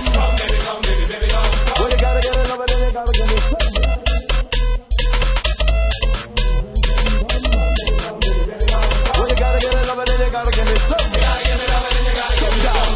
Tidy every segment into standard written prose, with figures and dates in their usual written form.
Come, baby, come, baby, baby, come. Well, you gotta get it over, then you gotta get it some. Well, you gotta get it over, then you gotta get it some. You gotta give it up and then you gotta give it down.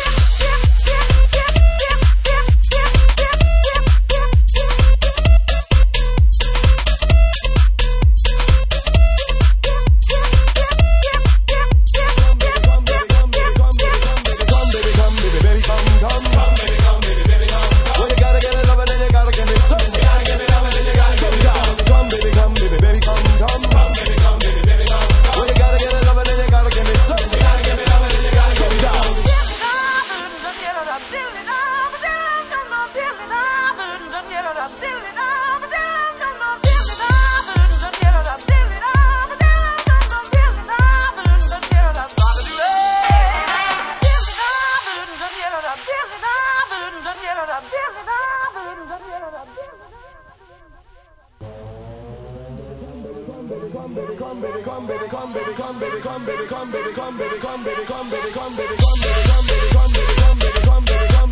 Come baby, come baby, come baby, come baby, come baby, come baby, come baby, come baby, come baby, come baby, come baby, come baby, come baby, come baby, come baby, come baby, come baby, come baby.